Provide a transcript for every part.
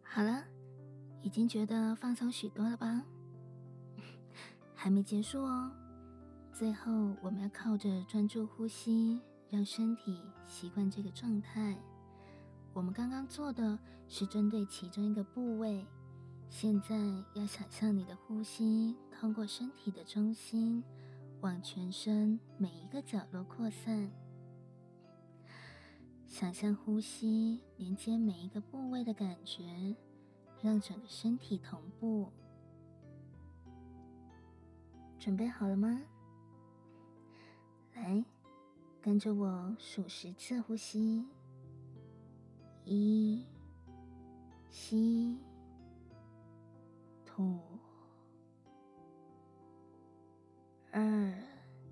好了，已经觉得放松许多了吧？还没结束哦。最后，我们要靠着专注呼吸，让身体习惯这个状态。我们刚刚做的是针对其中一个部位，现在要想象你的呼吸通过身体的中心，往全身每一个角落扩散。想象呼吸连接每一个部位的感觉，让整个身体同步。准备好了吗？来，跟着我数10次呼吸。1，吸，吐。2，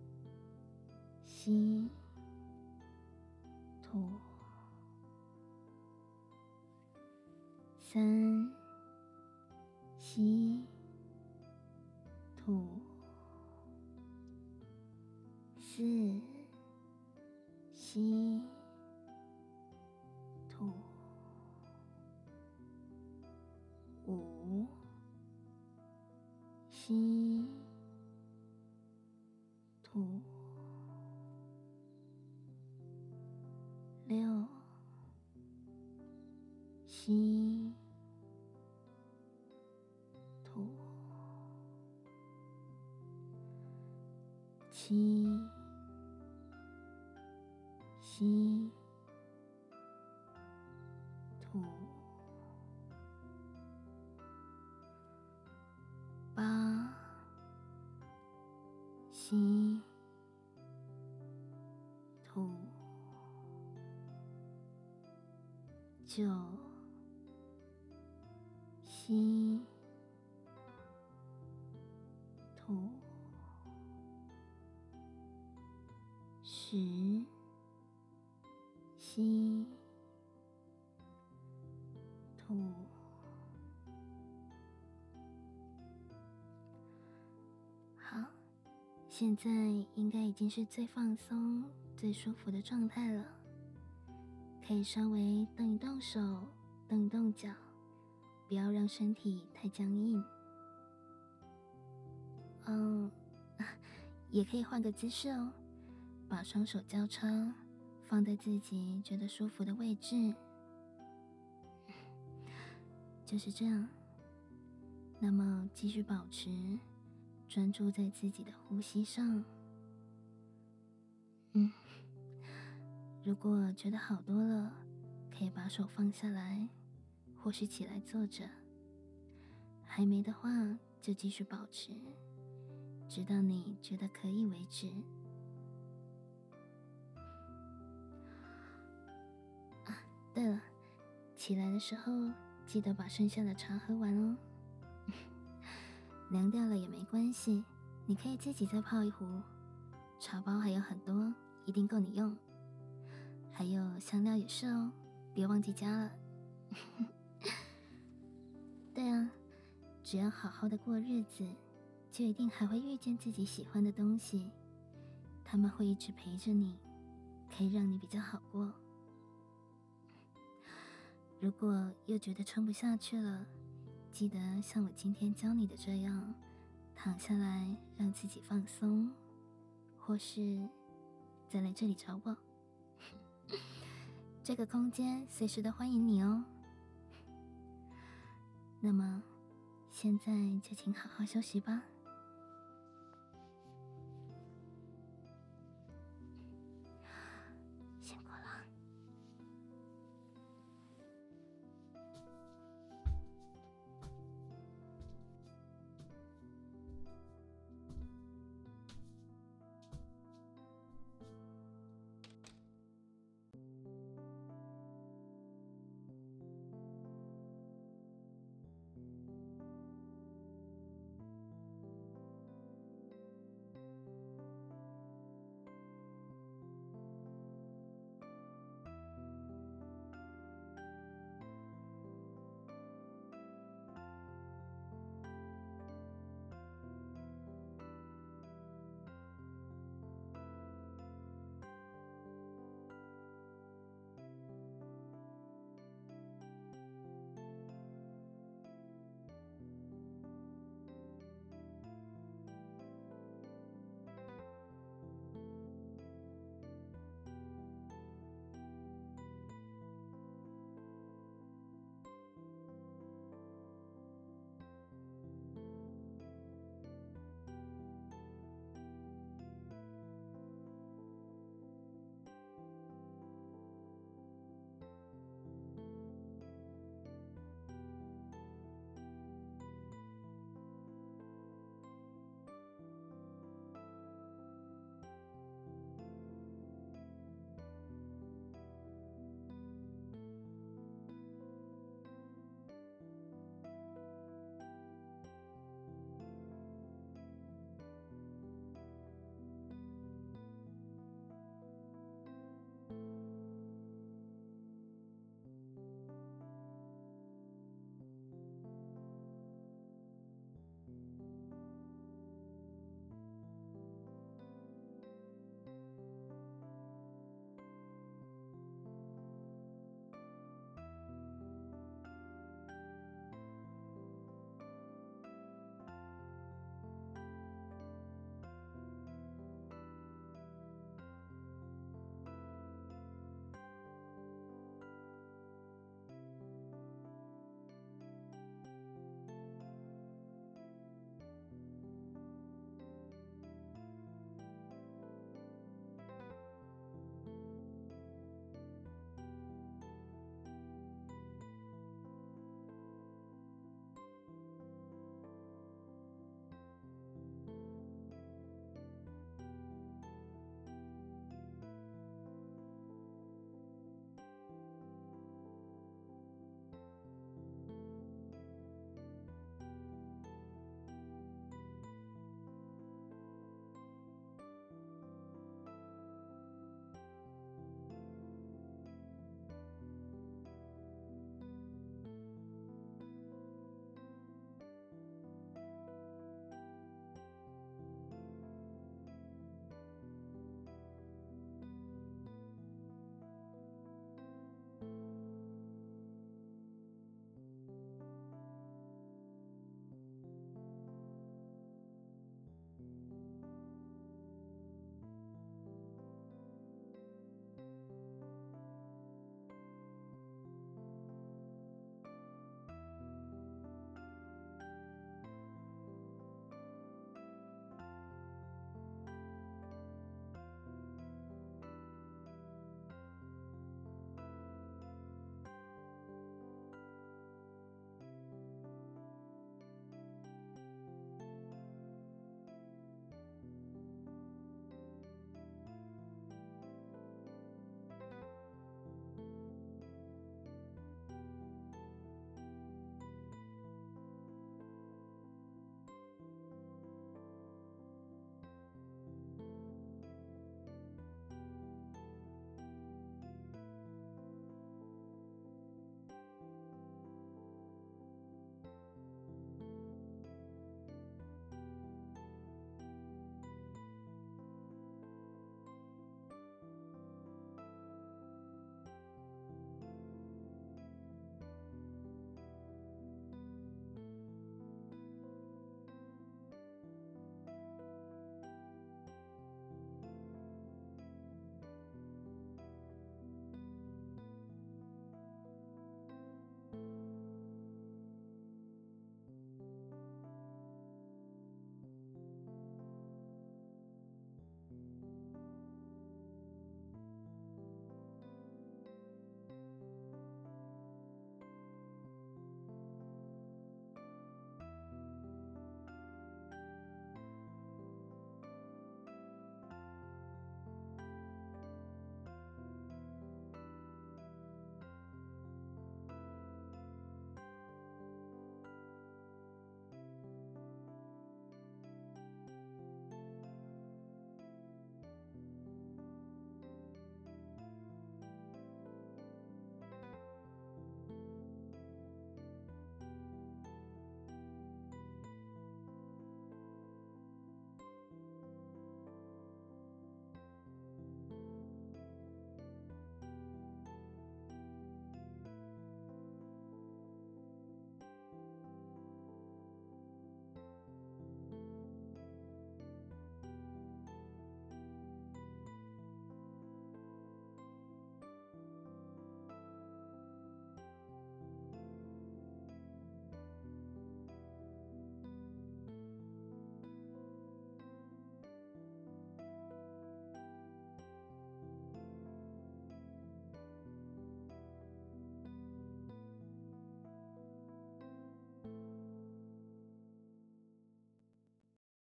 吸，吐。3，吸，吐。4，吸，吐。5，吸，吐。6，吸，吐。7，吸，吐。8，吸，吐。9，吸，吐。10，吸，吐。好，现在应该已经是最放松、最舒服的状态了。可以稍微动一动手，动一动脚，不要让身体太僵硬。也可以换个姿势哦，把双手交叉，放在自己觉得舒服的位置。就是这样。那么继续保持专注在自己的呼吸上。如果觉得好多了，可以把手放下来，或是起来坐着。还没的话，就继续保持，直到你觉得可以为止。对了，起来的时候记得把剩下的茶喝完哦。凉掉了也没关系，你可以自己再泡一壶，茶包还有很多，一定够你用。还有香料也是哦，别忘记加了。对啊，只要好好的过日子，就一定还会遇见自己喜欢的东西，他们会一直陪着你，可以让你比较好过。如果又觉得撑不下去了，记得像我今天教你的这样，躺下来让自己放松，或是再来这里找我。这个空间随时都欢迎你哦。那么现在就请好好休息吧。